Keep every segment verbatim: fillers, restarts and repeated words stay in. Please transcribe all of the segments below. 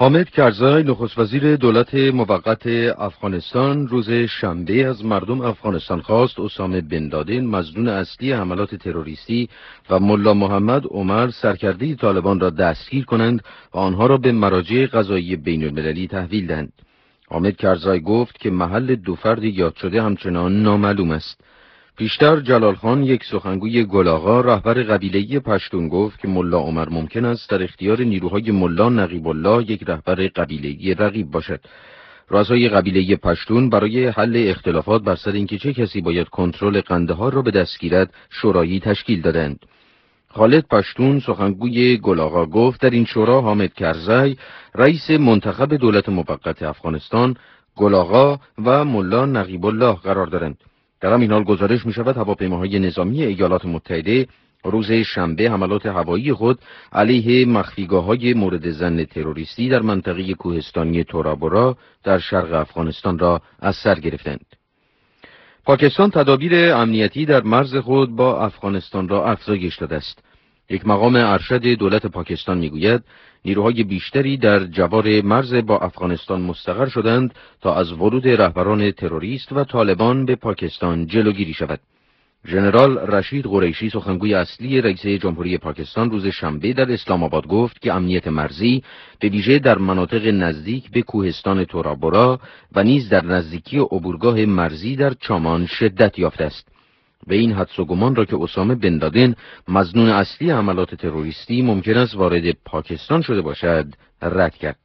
حامد کرزی نخست وزیر دولت موقت افغانستان روز شنبه از مردم افغانستان خواست اسامه بن لادن مظنون اصلی حملات تروریستی و ملا محمد عمر سرکرده طالبان را دستگیر کنند و آنها را به مراجع قضایی بین المللی تحویل دهند. حامد کرزی گفت که محل دو فرد یاد شده همچنان نامعلوم است. پیشتر جلال خان، یک سخنگوی گلاغا رهبر قبیله پشتون، گفت که ملا عمر ممکن است در اختیار نیروهای ملا نقیب الله، یک رهبر قبیله رقیب باشد. رؤسای قبیله پشتون برای حل اختلافات بر سر اینکه چه کسی باید کنترل قندهار را به دست گیرد شورایی تشکیل دادند. خالد پشتون، سخنگوی گلاغا، گفت در این شورا حامد کرزی، رئیس منتخب دولت موقت افغانستان، گلاغا و ملا نقیب الله قرار دارند. در همین حال گزارش می شود هواپیماهای نظامی ایالات متحده روز شنبه حملات هوایی خود علیه مخفیگاه‌های مورد ظن تروریستی در منطقه کوهستانی تورابورا در شرق افغانستان را از سر گرفتند. پاکستان تدابیر امنیتی در مرز خود با افغانستان را افزایش داده است. یک مقام ارشد دولت پاکستان میگوید نیروهای بیشتری در جوار مرز با افغانستان مستقر شدند تا از ورود رهبران تروریست و طالبان به پاکستان جلوگیری شود. ژنرال رشید قریشی، سخنگوی اصلی رئیس جمهوری پاکستان، روز شنبه در اسلام آباد گفت که امنیت مرزی به ویژه در مناطق نزدیک به کوهستان تورابورا و نیز در نزدیکی عبورگاه مرزی در چامان شدت یافته است. و این حدس و گمان را که اسامه بن لادن مظنون اصلی حملات تروریستی ممکن است وارد پاکستان شده باشد رد کرد.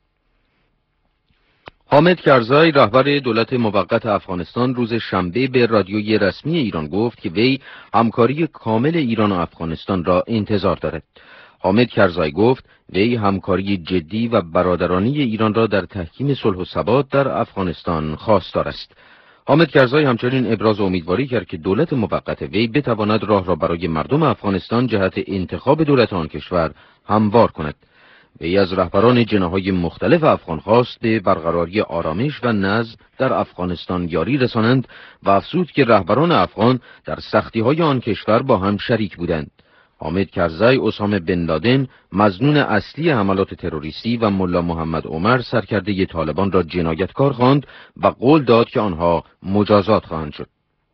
حامد کرزی، رهبر دولت موقت افغانستان، روز شنبه به رادیوی رسمی ایران گفت که وی همکاری کامل ایران و افغانستان را انتظار دارد. حامد کرزی گفت وی همکاری جدی و برادرانه ایران را در تحکیم صلح و ثبات در افغانستان خواستار است. حامد کرزی همچنین ابراز امیدواری کرد که دولت موقت وی بتواند راه را برای مردم افغانستان جهت انتخاب دولت آن کشور هموار کند. وی از رهبران جناح‌های مختلف افغان خواست به برقراری آرامش و نظم در افغانستان یاری رسانند و افزود که رهبران افغان در سختی‌های آن کشور با هم شریک بودند. حامد کرزی اسامه بن لادن مظنون اصلی حملات تروریستی و ملا محمد عمر سرکرده طالبان را جنایتکار خواند و قول داد که آنها مجازات خواهند شد.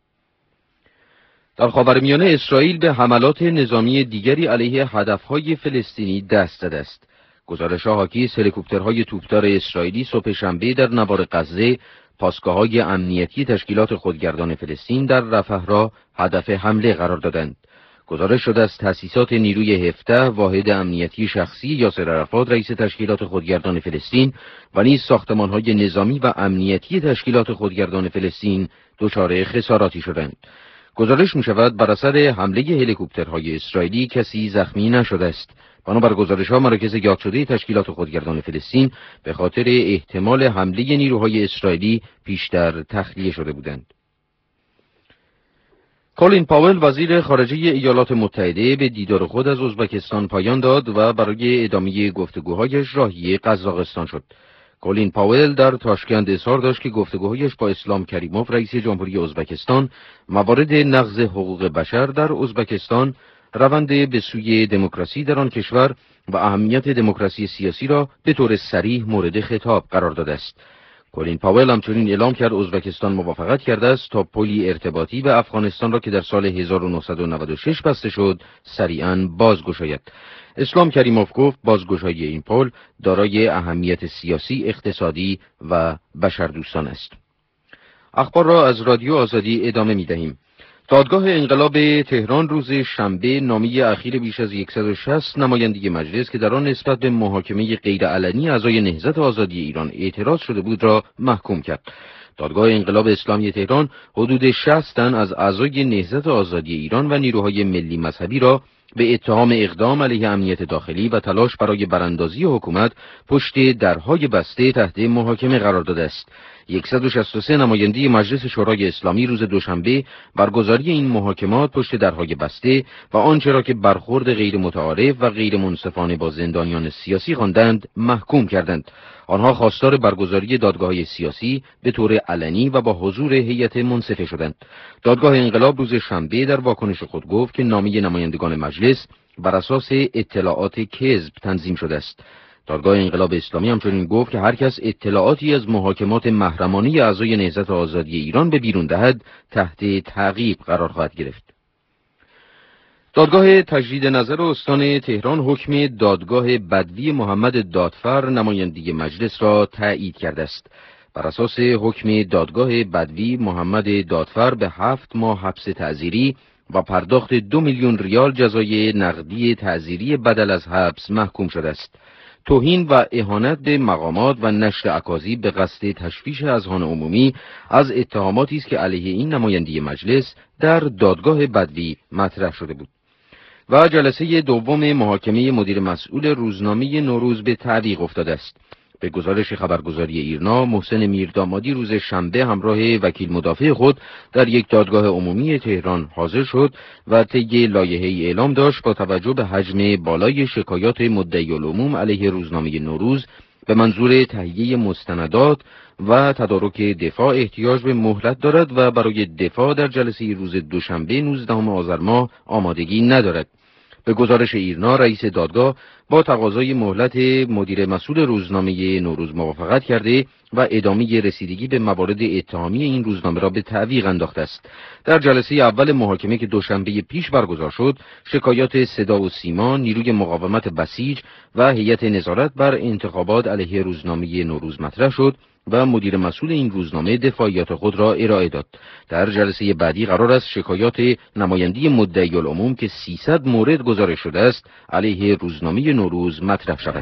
در خاورمیانه اسرائیل به حملات نظامی دیگری علیه هدفهای فلسطینی دست زده است. گزارش‌ها حاکی از هلیکوپترهای توپدار اسرائیلی صبح شنبه در نوار غزه پاسگاه‌های امنیتی تشکیلات خودگردان فلسطین در رفح را هدف حمله قرار دادند. گزارش شده از تأسیسات نیروی هفده واحد امنیتی شخصی یاسر عرفات رئیس تشکیلات خودگردان فلسطین و نیز ساختمان‌های نظامی و امنیتی تشکیلات خودگردان فلسطین دچار خساراتی شدند. گزارش می‌شود بر اثر حمله هلیکوپترهای اسرائیلی کسی زخمی نشده است. بنابر گزارش‌ها مراکز یاد شده تشکیلات خودگردان فلسطین به خاطر احتمال حمله نیروهای اسرائیلی پیشتر تخلیه شده بودند. کولین پاول وزیر خارجه ایالات متحده به دیدار خود از ازبکستان پایان داد و برای ادامه گفتگوهایش راهی قزاقستان شد. کولین پاول در تاشکند اظهار داشت که گفتگوهایش با اسلام کریموف رئیس جمهوری ازبکستان موارد نقض حقوق بشر در ازبکستان، روند به سوی دموکراسی در آن کشور و اهمیت دموکراسی سیاسی را به طور صریح مورد خطاب قرار داده است. کولین پاول همچنین اعلام کرد ازبکستان موافقت کرده است تا پلی ارتباطی به افغانستان را که در سال هزار و نهصد و نود و شش بسته شد سریعاً بازگشاید. اسلام کریموف گفت بازگشایی این پل دارای اهمیت سیاسی، اقتصادی و بشردوستان است. اخبار را از رادیو آزادی ادامه می دهیم. دادگاه انقلاب تهران روز شنبه نامه اخیر بیش از صد و شصت نماینده مجلس که در آن نسبت به محاکمه غیرعلنی اعضای نهضت آزادی ایران اعتراض شده بود را محکوم کرد. دادگاه انقلاب اسلامی تهران حدود شصت تن از اعضای نهضت آزادی ایران و نیروهای ملی مذهبی را به اتهام اقدام علیه امنیت داخلی و تلاش برای براندازی حکومت پشت درهای بسته تحت محاکمه قرار داده است. صد و شصت و سه نماینده مجلس شورای اسلامی روز دوشنبه برگزاری این محاکمات پشت درهای بسته و آنچه را که برخورد غیر متعارف و غیر منصفانه با زندانیان سیاسی خواندند محکوم کردند. آنها خواستار برگزاری دادگاه‌های سیاسی به طور علنی و با حضور هیئت منصفه شدند. دادگاه انقلاب روز شنبه در واکنش خود گفت که نامه نمایندگان مجلس بر اساس اطلاعات کذب تنظیم شده است. دادگاه انقلاب اسلامی همچنین گفت که هر کس اطلاعاتی از محاکمات محرمانه اعضای نهضت آزادی ایران به بیرون دهد تحت تعقیب قرار خواهد گرفت. دادگاه تجدید نظر استان تهران حکم دادگاه بدوی محمد دادفر نماینده مجلس را تایید کرده است. بر اساس حکم دادگاه بدوی محمد دادفر به هفت ماه حبس تعزیری و پرداخت دو میلیون ریال جزای نقدی تعزیری بدل از حبس محکوم شده است. توهین و اهانت به مقامات و نشر اکاذیب به قصد تشویش اذهان عمومی از اتهاماتی است که علیه این نماینده مجلس در دادگاه بدوی مطرح شده بود. و جلسه دوم محاکمه مدیر مسئول روزنامه نوروز به تعویق افتاده است. به گزارش خبرگزاری ایرنا، محسن میردامادی روز شنبه همراه وکیل مدافع خود در یک دادگاه عمومی تهران حاضر شد و طی لایحه‌ای اعلام داشت با توجه به حجم بالای شکایات مدعی العموم علیه روزنامه نوروز به منظور تهیه مستندات و تدارک دفاع احتیاج به مهلت دارد و برای دفاع در جلسه روز دوشنبه نوزدهم آذر ماه آمادگی ندارد. به گزارش ایرنا، رئیس دادگاه با تقاضای مهلت مدیر مسئول روزنامه نوروز موافقت کرده و ادامه رسیدگی به موارد اتهامی این روزنامه را به تعویق انداخته است. در جلسه اول محاکمه که دوشنبه پیش برگزار شد، شکایات صدا و سیما، نیروی مقاومت بسیج و هیئت نظارت بر انتخابات علیه روزنامه نوروز مطرح شد و مدیر مسئول این روزنامه دفاعیات خود را ارائه داد. در جلسه بعدی قرار است شکایات نماینده مدعی العموم که سیصد مورد گزارش شده است علیه روزنامه نوروز مطرح شود.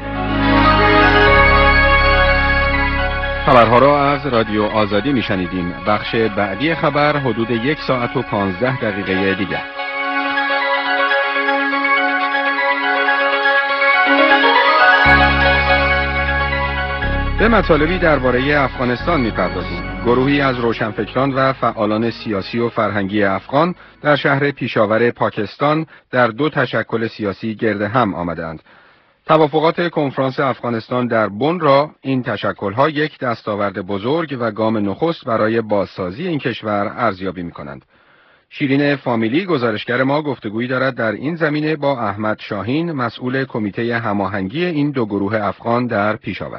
خبرها را از رادیو آزادی میشنیدیم. بخش بعدی خبر حدود یک ساعت و پانزده دقیقه دیگر. به مطالبی درباره افغانستان می‌پردازیم. گروهی از روشنفکران و فعالان سیاسی و فرهنگی افغان در شهر پیشاور پاکستان در دو تشکل سیاسی گرد هم آمدند. توافقات کنفرانس افغانستان در بن را این تشکل‌ها یک دستاورد بزرگ و گام نخست برای بازسازی این کشور ارزیابی می‌کنند. شیرین فامیلی گزارشگر ما گفتگویی دارد در این زمینه با احمد شاهین، مسئول کمیته هماهنگی این دو گروه افغان در پیشاور.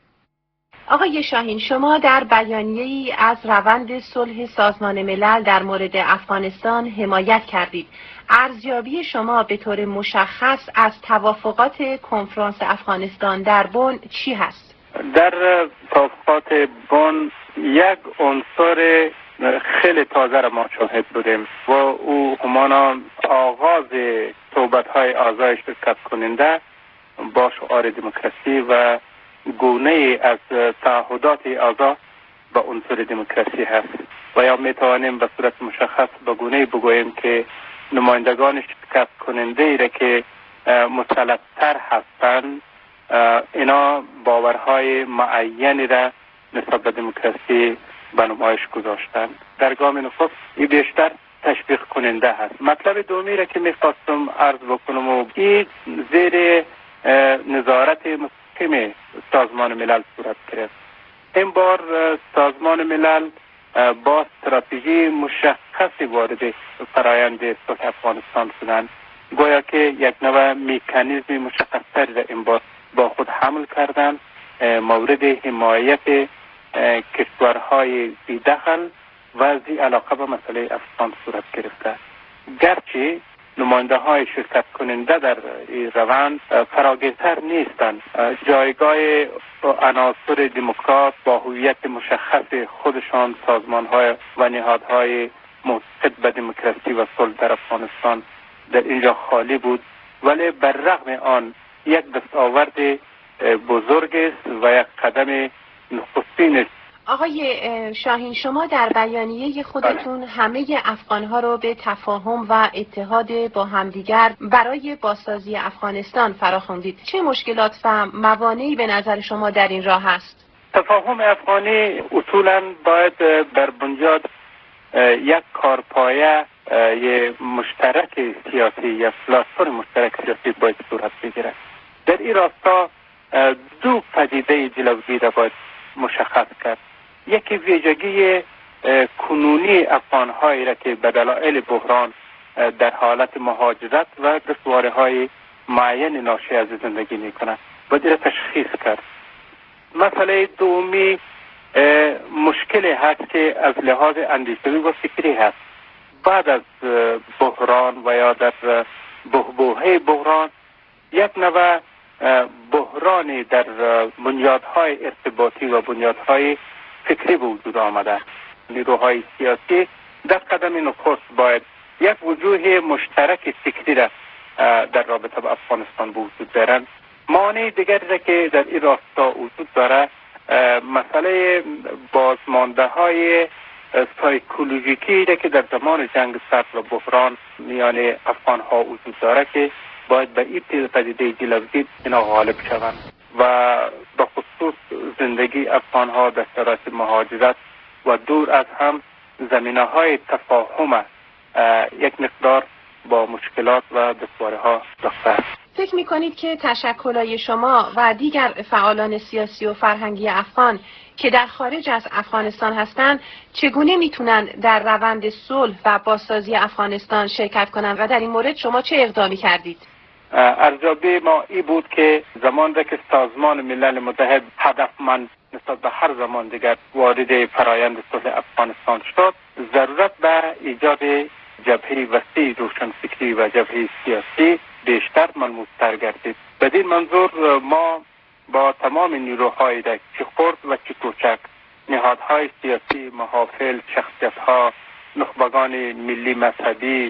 آقای شاهین، شما در بیانیه‌ای از روند صلح سازمان ملل در مورد افغانستان حمایت کردید. ارزیابی شما به طور مشخص از توافقات کنفرانس افغانستان در بن چی هست؟ در توافقات بن یک عنصر خیلی تازه را ما شاهد بودیم و او همانا آغاز صحبت‌های اعضای شرکت کننده با شعار دموکراسی و گونه از تعهدات اعضا به عنصر دموکراسی هست و یا میتوانیم به صورت مشخص به گونه بگوییم که نمایندگان شرکت کننده ای را که مسلط‌تر هستند اینا باورهای معینی را نسبت به دموکراسی به نمایش گذاشتند. در گام نخست این بیشتر تشویق کننده هست. مطلب دومی را که میخواستم عرض بکنم و این زیر نظارت مستقیم سازمان ملل صورت گرفت. این بار سازمان ملل با استراتژی مشخصی وارد فرایند صلح افغانستان شدند. گویا که یک نوع مکانیزم مشخصتری را این بار با خود حمل کردند مورد حمایت کشورهای بی دخل و ذی علاقه به مسئله افغان صورت گرفته. گرچه نماینده های شرکت کننده در این روند فراگیرتر نیستند. جایگاه عناصر دموکرات با هویت مشخص خودشان، سازمان های و نهادهای معتقد به دموکراسی و صلح در افغانستان در اینجا خالی بود، ولی بر رغم آن یک دستاورد بزرگ است و یک قدم نخستین است. آقای شاهین، شما در بیانیه خودتون همه افغانها رو به تفاهم و اتحاد با همدیگر برای بازسازی افغانستان فراخواندید. چه مشکلات و موانعی به نظر شما در این راه هست؟ تفاهم افغانی اصولاً باید بر بنیاد یک کارپایه یک مشترک سیاسی یا پلتفرم مشترک سیاسی باید صورت بگیرد. در این راستا دو پدیده جلوگیری را باید مشخص کرد. یکی ویژگی کنونی افغان‌هایی را که به دلایل بحران در حالت مهاجرت و دشواری‌های معین ناشی از زندگی می‌کنند. باید تشخیص کرد. مسئله دومی مشکلی هست که از لحاظ اندیشوی و فکری هست. بعد از بحران و یا در بحبوحه بحران یک نوع بحرانی در بنیادهای ارتباطی و بنیادهای فکری به وجود آمده. نیروهای سیاسی در قدم نخست باید یک وجوه مشترک فکری را در رابطه با افغانستان به وجود دارند. مانع دیگری که در این راستا وجود داره مسئله بازمانده های سایکولوژیکی که در زمان جنگ سرد و بحران میان افغان ها وجود داره که باید به این پدیده جلوگیری اینا غالب شوند و به خصوص زندگی افغان ها در شرایط مهاجرت و دور از هم زمینه های تفاهم یک مقدار با مشکلات و دشواری ها داشته. فکر می کنید که تشکل‌های شما و دیگر فعالان سیاسی و فرهنگی افغان که در خارج از افغانستان هستند چگونه میتونن در روند صلح و بازسازی افغانستان شرکت کنند و در این مورد شما چه اقدامی کردید؟ ارزیابی ما ای بود که زمان را که سازمان ملل متحد هدفمند نسبت به هر زمان دیگر وارد فرایند صلح افغانستان شد، ضرورت به ایجاد جبهه وسیع روشنفکری و جبهه سیاسی بیشتر ملموس‌تر گردید. بدین منظور ما با تمام نیروهای در چه خرد و چه کوچک، نهادهای سیاسی، محافل، شخصیت‌ها، نخبگان ملی مذهبی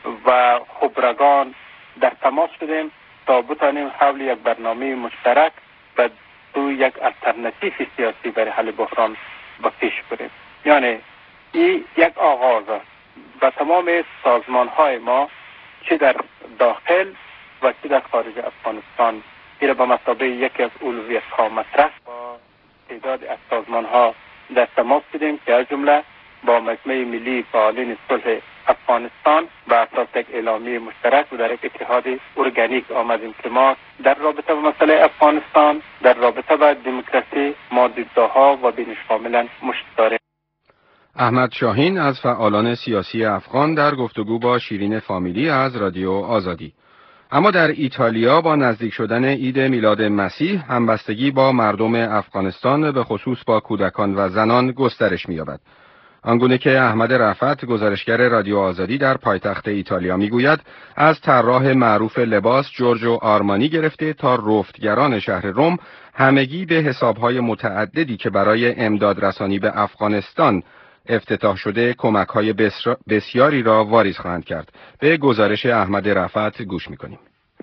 و خبرگان در تماس شدیم تا بتانیم حول یک برنامه مشترک و تو یک الترناتیو سیاسی برای حل بحران به پیش بریم. یعنی این یک آغاز است و تمام سازمان‌های ما چه در داخل و چه در خارج افغانستان این به مثابه یکی از اولویت‌ها مطرح با تعداد از سازمان‌ها در تماس بودیم که از جمله با مجمع ملی فعالین صلح افغانستان و اساس یک اعلامیه مشترک و در یک اتحاد ارگانیک آمدیم که ما در رابطه با مسئله افغانستان در رابطه با دموکراسی ما دیدگاه‌ها و بینش کاملا مشترک. احمد شاهین از فعالان سیاسی افغان در گفتگو با شیرین فامیلی از رادیو آزادی. اما در ایتالیا با نزدیک شدن عید میلاد مسیح همبستگی با مردم افغانستان به خصوص با کودکان و زنان گسترش می‌یابد. آنگونه که احمد رفعت گزارشگر رادیو آزادی در پایتخت ایتالیا میگوید از طراح معروف لباس جورجو آرمانی گرفته تا رفتگران شهر روم همگی به حساب‌های متعددی که برای امداد رسانی به افغانستان افتتاح شده کمک‌های بسیاری را واریز خواهند کرد. به گزارش احمد رفعت گوش می‌کنیم.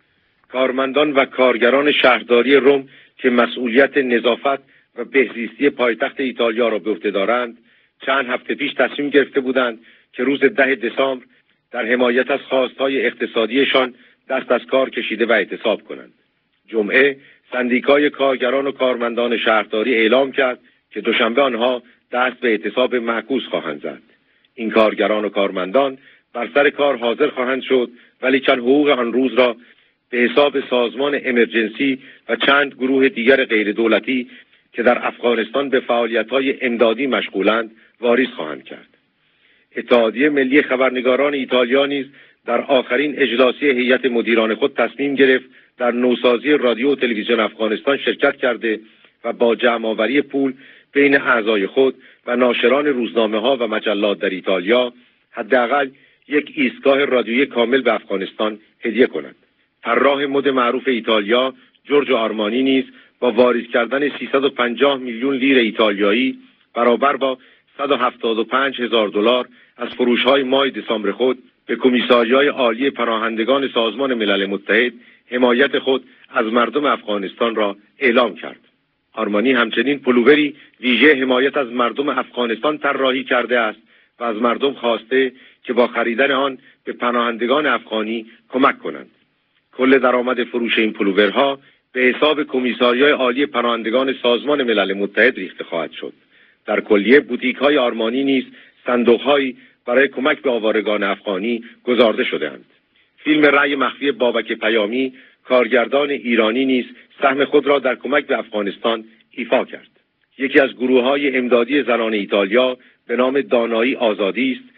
کارمندان و کارگران شهرداری روم که مسئولیت نظافت و بهزیستی پایتخت ایتالیا را به عهده دارند، چند هفته پیش تصمیم گرفته بودند که روز ده دسامبر در حمایت از خواستهای اقتصادیشان دست از کار کشیده و اعتصاب کنند. جمعه سندیکای کارگران و کارمندان شهرداری اعلام کرد که دوشنبه آنها دست به اعتصاب معکوس خواهند زد. این کارگران و کارمندان بر سر کار حاضر خواهند شد ولی چند حقوق آن روز را به حساب سازمان امرجنسی و چند گروه دیگر غیر دولتی که در افغانستان به فعالیت‌های امدادی مشغولند واریز خواهند کرد. اتحادیه ملی خبرنگاران ایتالیا نیز در آخرین اجلاسی هیئت مدیران خود تصمیم گرفت در نوسازی رادیو و تلویزیون افغانستان شرکت کرده و با جمع‌آوری پول بین اعضای خود و ناشران روزنامه‌ها و مجلات در ایتالیا حداقل یک ایستگاه رادیویی کامل به افغانستان هدیه کنند. طراح مد معروف ایتالیا جورجو آرمانی نیز با واریز کردن سیصد و پنجاه میلیون لیر ایتالیایی برابر با صد و هفتاد و پنج هزار دلار از فروش‌های ماه دسامبر خود به کمیساریای عالی پناهندگان سازمان ملل متحد حمایت خود از مردم افغانستان را اعلام کرد. آرمانی همچنین پلووری ویژه حمایت از مردم افغانستان طراحی کرده است و از مردم خواسته که با خریدن آن به پناهندگان افغانی کمک کنند. کل درآمد فروش این پلوورها به حساب کمیساریای عالی پناهندگان سازمان ملل متحد ریخته خواهد شد. در کلیه بوتیک‌های آرمانی نیز صندوق‌هایی برای کمک به آوارگان افغانی گذارده شده‌اند. فیلم رأی مخفی بابک پیامی کارگردان ایرانی نیز سهم خود را در کمک به افغانستان ایفا کرد. یکی از گروه‌های امدادی زنان ایتالیا به نام دانایی آزادی است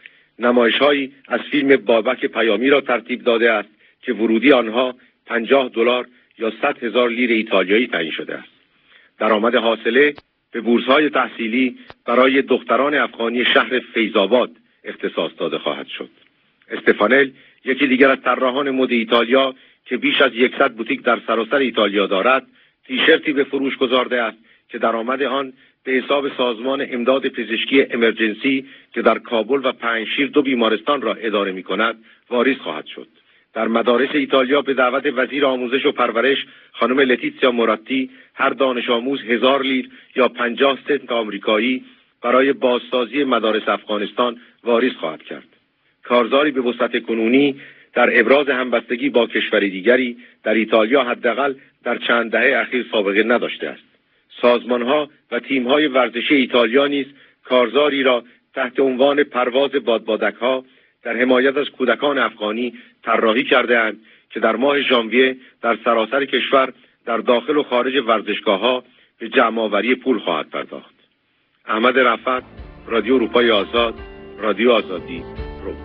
نمایش‌هایی از فیلم بابک پیامی را ترتیب داده است که ورودی آنها پنجاه دلار یا صد هزار لیر ایتالیایی تعیین شده است. درآمد حاصله به بورس‌های تحصیلی برای دختران افغانی شهر فیض‌آباد اختصاص داده خواهد شد. استفانل، یکی دیگر از طراحان مد ایتالیا که بیش از صد بوتیک در سراسر ایتالیا دارد، تیشرتی به فروش گذارده است که درآمد آن به حساب سازمان امداد پزشکی امرجنسی که در کابل و پنجشیر دو بیمارستان را اداره می‌کند واریز خواهد شد. در مدارس ایتالیا به دعوت وزیر آموزش و پرورش خانم لتیتسیا موراتی هر دانش آموز هزار لیر یا پنجاه سنت آمریکایی برای بازسازی مدارس افغانستان واریز خواهد کرد. کارزاری به وسعت کنونی در ابراز همبستگی با کشوری دیگری در ایتالیا حداقل در چند دهه اخیر سابقه نداشته است. سازمان‌ها و تیم‌های ورزشی ایتالیا نیز کارزاری را تحت عنوان پرواز بادبادک‌ها در حمایت از کودکان افغانی طراحی کرده‌اند که در ماه ژانویه در سراسر کشور در داخل و خارج ورزشگاه‌ها به جمع‌آوری پول خواهد پرداخت. احمد رفعت، رادیو اروپای آزاد، رادیو آزادی. روم.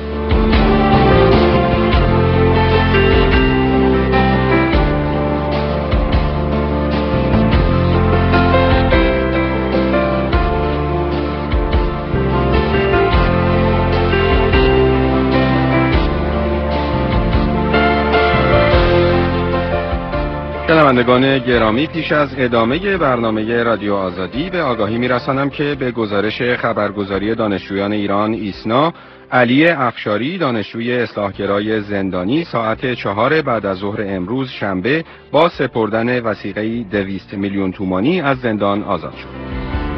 شنوندگان گرامی، پیش از ادامه برنامه رادیو آزادی به آگاهی می‌رسانم که به گزارش خبرگزاری دانشجویان ایران ایسنا، علی افشاری دانشجوی اصلاحگرای زندانی ساعت چهار بعد از ظهر امروز شنبه با سپردن وثیقه‌ای دویست میلیون تومانی از زندان آزاد شد.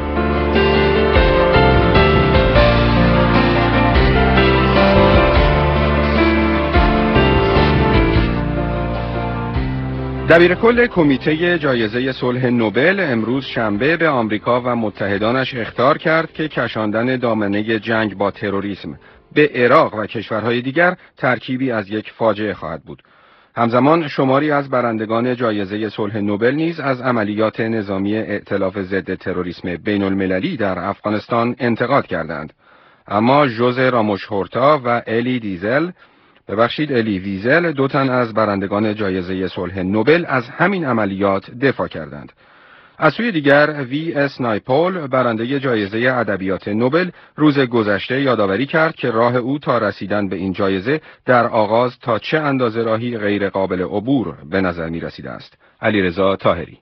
دبیرکل کمیته جایزه صلح نوبل امروز شنبه به آمریکا و متحدانش اخطار کرد که کشاندن دامنه جنگ با تروریسم به عراق و کشورهای دیگر ترکیبی از یک فاجعه خواهد بود. همزمان شماری از برندگان جایزه صلح نوبل نیز از عملیات نظامی ائتلاف ضد تروریسم بین المللی در افغانستان انتقاد کردند. اما ژوزه راموش هورتا و الی دیزل ببخشید الی ویزل دو تن از برندگان جایزه صلح نوبل از همین عملیات دفاع کردند. از سوی دیگر وی اس نایپول برنده جایزه ادبیات نوبل روز گذشته یادآوری کرد که راه او تا رسیدن به این جایزه در آغاز تا چه اندازه راهی غیر قابل عبور به نظر می رسیده است. علیرضا طاهری.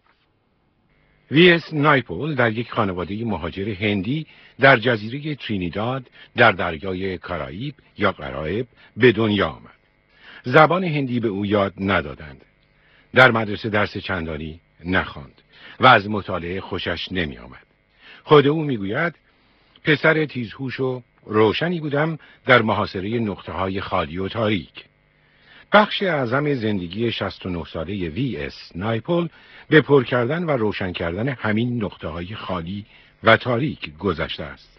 وی اس نایپول در یک خانواده مهاجر هندی در جزیره ترینیداد در دریای کارائیب یا قرائب به دنیا آمد. زبان هندی به او یاد ندادند. در مدرسه درس چندانی نخواند و از مطالعه خوشش نمی آمد. خود او می گوید پسر تیزهوش و روشنی بودم در محاصره نقطه های خالی و تاریک. بخش اعظم زندگی شصت و نه ساله وی اس نایپول به پر کردن و روشن کردن همین نقطه های خالی و تاریک گذشته است.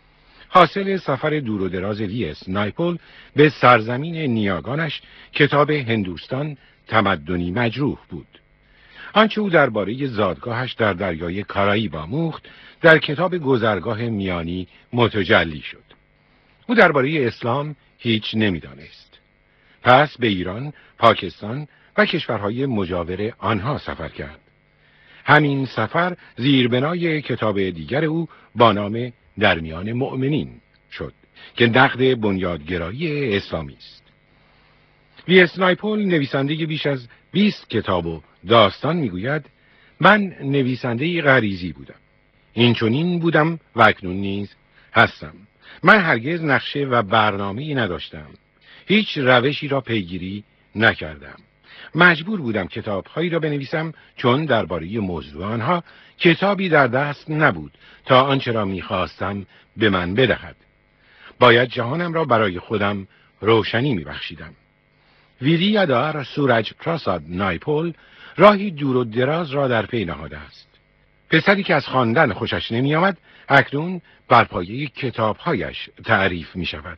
حاصل سفر دور و دراز وی اس نایپول به سرزمین نیاگانش کتاب هندوستان تمدنی مجروح بود. آنچه او درباره زادگاهش در دریای کارائیب آموخت در کتاب گذرگاه میانی متجلی شد. او درباره اسلام هیچ نمیدانست. پس به ایران، پاکستان و کشورهای مجاور آنها سفر کرد. همین سفر زیربنای کتاب دیگر او با نام در میان مؤمنین شد که نقد بنیادگرایی اسلامی است. وی اس نایپول نویسنده بیش از بیست کتاب و داستان میگوید من نویسنده غریزی بودم. این چنین بودم و اکنون نیز هستم. من هرگز نقشه و برنامه‌ای نداشتم. هیچ روشی را پیگیری نکردم. مجبور بودم کتاب‌هایی را بنویسم چون درباره موضوع آنها کتابی در دست نبود تا آنچه را می‌خواستم به من بدهد. باید جهانم را برای خودم روشنی می‌بخشیدم. ویریادار سورج پراساد نایپول راهی دور و دراز را در پی نهاده است. پسری که از خواندن خوشش نمی‌آمد اکنون بر پایه کتاب‌هایش تعریف می‌شود.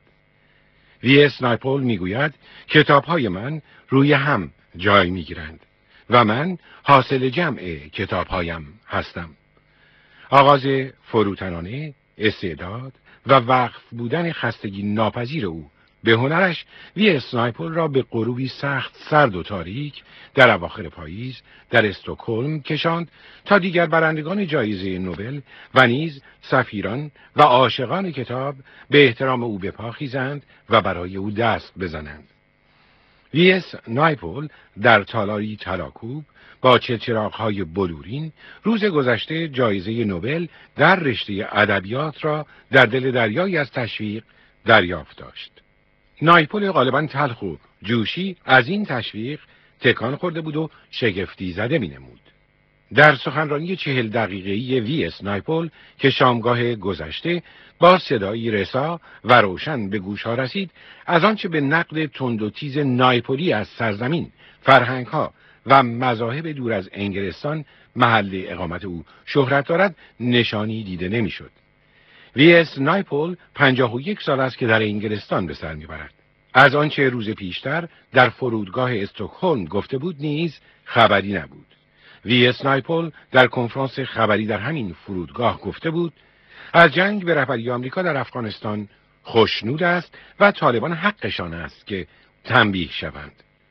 وی اس نایپول میگوید کتاب‌های من روی هم جای میگیرند و من حاصل جمع کتاب‌هایم هستم. آغاز فروتنانه، استعداد و وقف بودن خستگی ناپذیر او به هنرش وی اس نایپول را به غروبی سخت سرد و تاریک در اواخر پاییز در استکهلم کشاند تا دیگر برندگان جایزه نوبل و نیز سفیران و عاشقان کتاب به احترام او بپاخیزند و برای او دست بزنند. وی اس نایپول در تالاری تلاکوب با چراغ‌های بلورین روز گذشته جایزه نوبل در رشته ادبیات را در دل دریایی از تشویق دریافت داشت. نایپول غالباً تلخ و جوشی از این تشویق تکان خورده بود و شگفتی زده می‌نمود. در سخنرانی چهل دقیقه‌ای وی اس نایپول که شامگاه گذشته با صدایی رسا و روشن به گوش‌ها رسید، از آنچه به نقد تند و تیز نایپولی از سرزمین، فرهنگ‌ها و مذاهب دور از انگلستان محل اقامت او شهرت دارد نشانی دیده نمی‌شد. وی اس نایپول پنجاه و یک سال است که در انگلستان به سر می‌برد. از آنچه روز پیشتر در فرودگاه استکهلم گفته بود نیز خبری نبود. وی اس نایپول در کنفرانس خبری در همین فرودگاه گفته بود از جنگ به رهبری آمریکا در افغانستان خوشنود است و طالبان حقشان است که تنبیه شوند.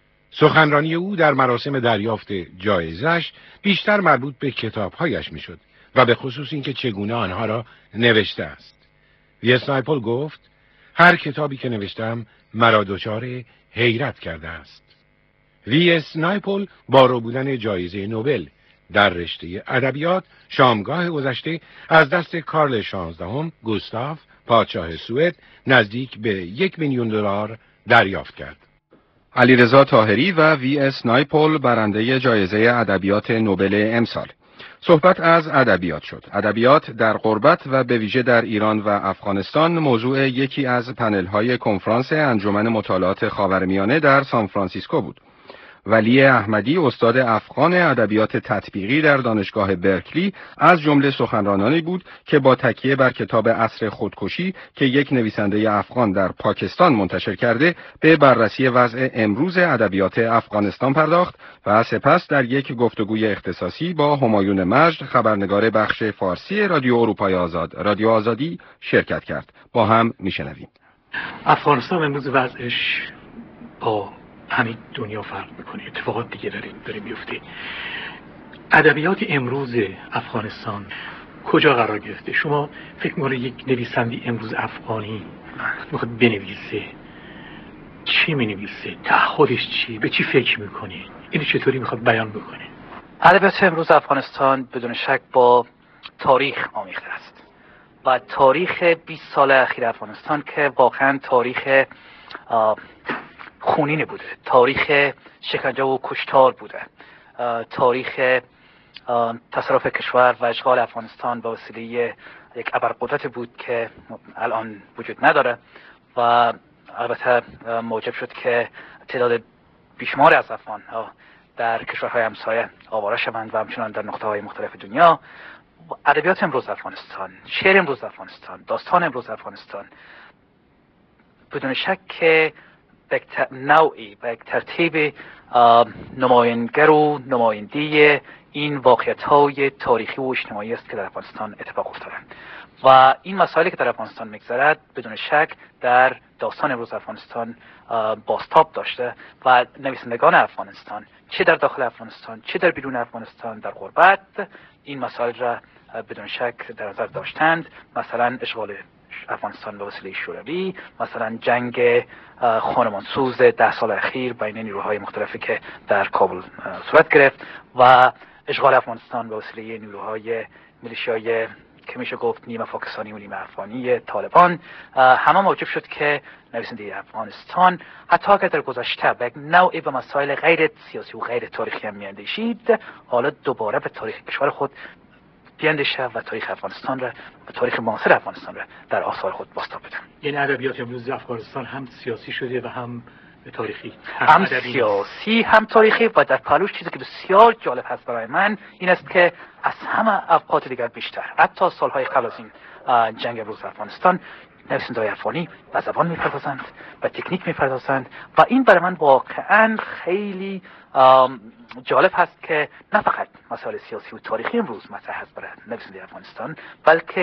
سخنرانی او در مراسم دریافت جایزش بیشتر مربوط به کتاب‌هایش میشد و به خصوص اینکه چگونه آنها را نوشته است. وی اس نایپول گفت هر کتابی که نوشتم مرا دچار حیرت کرده است. وی اس نایپول با رو بودن جایزه نوبل در رشته ادبیات شامگاه گذشته از دست کارل شانزدهم گوستاف پادشاه سوئد نزدیک به یک میلیون دلار دریافت کرد. علیرضا طاهری و وی اس نایپول برنده جایزه ادبیات نوبل امسال. صحبت از ادبیات شد. ادبیات در غربت و به ویژه در ایران و افغانستان موضوع یکی از پنل‌های کنفرانس انجمن مطالعات خاورمیانه در سان فرانسیسکو بود. ولی احمدی استاد افغان ادبیات تطبیقی در دانشگاه برکلی از جمله سخنرانانی بود که با تکیه بر کتاب عصر خودکشی که یک نویسنده افغان در پاکستان منتشر کرده به بررسی وضع امروز ادبیات افغانستان پرداخت و سپس در یک گفتگوی اختصاصی با همایون مجد خبرنگار بخش فارسی رادیو اروپای آزاد رادیو آزادی شرکت کرد. با هم میشنویم. افغانستان امروز وضعش با همین دنیا فرق میکنه. اتفاقات دیگه داره داره میفته. ادبیات امروز افغانستان کجا قرار گرفته؟ شما فکر میکنید یک نویسنده امروز افغانی میخواد بنویسه چی مینویسه؟ تعهدش چی؟ به چی فکر میکنه؟ اینو چطوری میخواد بیان بکنه؟ ادبیات امروز افغانستان بدون شک با تاریخ آمیخته است و تاریخ بیست سال اخیر افغانستان که واقعا تاریخ خونین بوده، تاریخ شکنجه و کشتار بوده، تاریخ تصرف کشور و اشغال افغانستان با وسیله یک ابرقدرت بود که الان وجود نداره و البته موجب شد که تعداد بیشمار از افغان ها در کشورهای همسایه آواره شوند و همچنان در نقطه های مختلف دنیا. ادبیات امروز افغانستان، شعر امروز افغانستان، داستان امروز افغانستان بدون شک که به نوعی به یک ترتیب نماینگر و نماینده این واقعیت‌های تاریخی و اجتماعی است که در افغانستان اتفاق افتاده و این مسائلی که در افغانستان می‌گذرد بدون شک در داستان امروز افغانستان بازتاب داشته و نویسندگان افغانستان چه در داخل افغانستان چه در بیرون افغانستان در غربت این مسائل را بدون شک در نظر داشتند. مثلا اشغال افغانستان به وسیله شوروی، مثلا جنگ خانمانسوز ده سال اخیر بین نیروهای مختلفی که در کابل صورت گرفت و اشغال افغانستان به وسیله نیروهای میلیشیای که میشه گفت نیمه پاکستانی و نیمه افغانی طالبان، همه موجب شد که نویسنده افغانستان حتی اگر در گذشته به نوعی به مسائل غیر سیاسی و غیر تاریخی هم میاندیشید، حالا دوباره به تاریخ کشور خود بیاندیشه و تاریخ افغانستان را و تاریخ معاصر افغانستان را در آثار خود بازتاب بده. یعنی ادبیات امروز افغانستان هم سیاسی شده و هم تاریخی، هم, هم سیاسی هم تاریخی و در پلوش چیزی که بسیار جالب هست برای من این است که از همه اوقات دیگر بیشتر حتی سالهای قبل از این جنگ امروز افغانستان نویسنده‌های افغانی به زبان میپردازند، به تکنیک میپردازند و این برای من واقعا خیلی جالب هست که نه فقط مسائل سیاسی و تاریخی امروز مطرح هست برای نویسنده افغانستان بلکه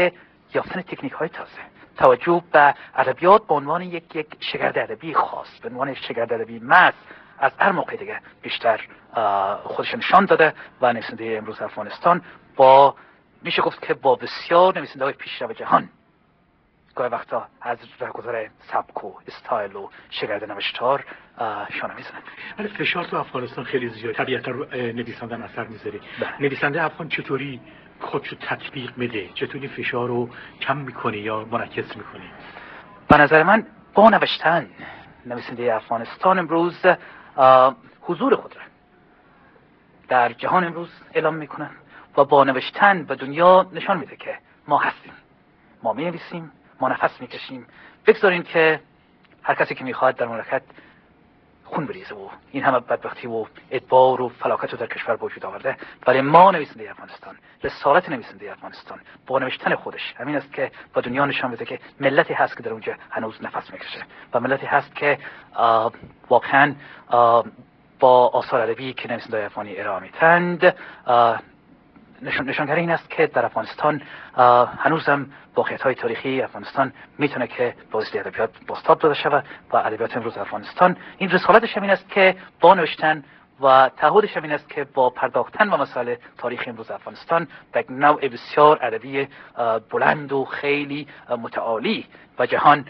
یافتن تکنیک های تازه، توجه به ادبیات به عنوان یک یک شگرد ادبی خاص، به عنوان شگرد ادبی محض از هر موقع دیگه بیشتر خودش نشان داده و نویسنده امروز افغانستان با میشه گفت که با بسیار نویسنده های پیشرو جهان گاهی وقتا از رهگذر سبک و استایل و شگرد نوشتار شانه میزنند. ولی فشار تو افغانستان خیلی زیاد، طبیعتا رو نویسنده اثر میذاره. نویسنده افغان چطوری خودشو تطبیق میده؟ چطوری فشار رو کم میکنه یا منعکس میکنه؟ به نظر من با نوشتن نویسنده افغانستان امروز حضور خود را در جهان امروز اعلام میکنن و با نوشتن به دنیا نشان میده که ما هستیم، ما می نویسیم، ما نفس میکشیم. بگذارین که هر کسی که میخواد در مملکت خون بریزه و این همه بدبختی و ادبار و فلاکت رو در کشور وجود آورده، ولی ما نویسنده افغانستان، رسالت نویسنده افغانستان با نوشتن خودش همین است که با دنیا نشان بده که ملتی هست که در اونجا هنوز نفس میکشه و ملتی هست که واقعا با آثار ادبی که نویسنده افغانی ارائه میدند نشان نشانگری این است که در افغانستان هنوزم واقعیت‌های تاریخی افغانستان میتونه که بازدید ادبیات بازتاب داده شود و ادبیات امروز افغانستان این رسالتش همین است که با نوشتن و تعهدش همین است که با پرداختن و مسائل تاریخ امروز افغانستان به نوع بسیار ادبی بلند و خیلی متعالی و جهان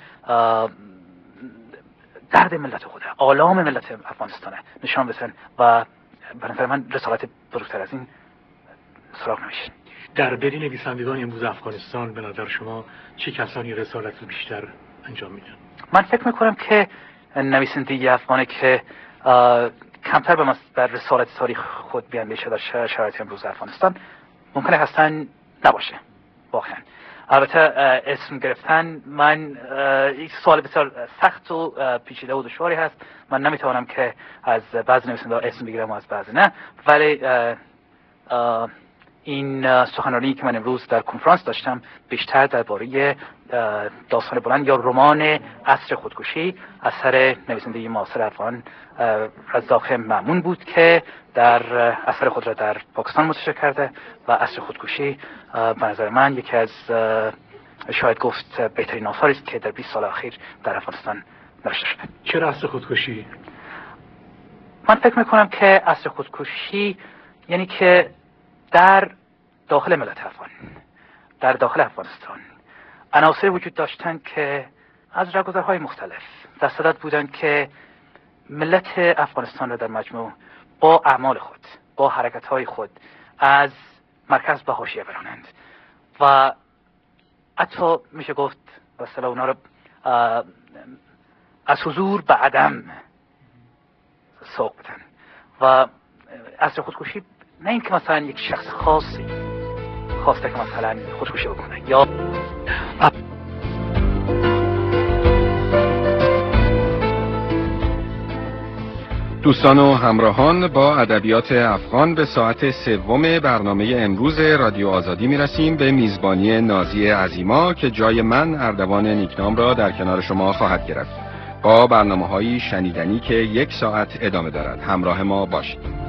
درد ملت خوده، آلام ملت افغانستانه نشان بدن و به نظر من رسالت بزرگتر از این سراغ نمیشه. در بین نویسندگان امروز افغانستان به نظر شما چه کسانی رسالت رو بیشتر انجام میدن؟ من فکر میکنم که نویسنده افغانی که کمتر به بر رسالت تاریخ خود بیاندیشه در شرایط امروز افغانستان ممکنه هستن نباشه. واقعا البته اسم گرفتن من یک سوال بسیار سخت و پیچیده و دشواری هست. من نمیتوانم که از بعضی نویسنده‌ها اسم بگیرم و از بعضی نه، ولی این سخنرانی که من امروز در کنفرانس داشتم بیشتر درباره داستان بلند یا رمان عصر خودکشی اثر نویسنده معاصر افغان رزاق مأمون بود که در اثر خود را در پاکستان منتشر کرده و عصر خودکشی به نظر من یکی از شاید گفت بهترین آثاری است که در بیست سال اخیر در افغانستان نوشته شده. چرا عصر خودکشی؟ من فکر میکنم که عصر خودکشی یعنی که در داخل ملت افغان، در داخل افغانستان عناصر وجود داشتن که از رهگذرهای مختلف در صدد بودن که ملت افغانستان را در مجموع با اعمال خود، با حرکت‌های خود از مرکز به حاشیه برانند و حتی میشه گفت به اصطلاح اونا رو از حضور به عدم سوق بدن. و عصر خودکشی نه اینکه مثلا یک شخص خاصی خواسته که مثلا خودکشی بکنه یا دوستان و همراهان، با ادبیات افغان به ساعت سوم برنامه امروز رادیو آزادی میرسیم به میزبانی نازی عظیما که جای من اردوان نیکنام را در کنار شما خواهد گرفت با برنامه‌های شنیدنی که یک ساعت ادامه دارد. همراه ما باشید.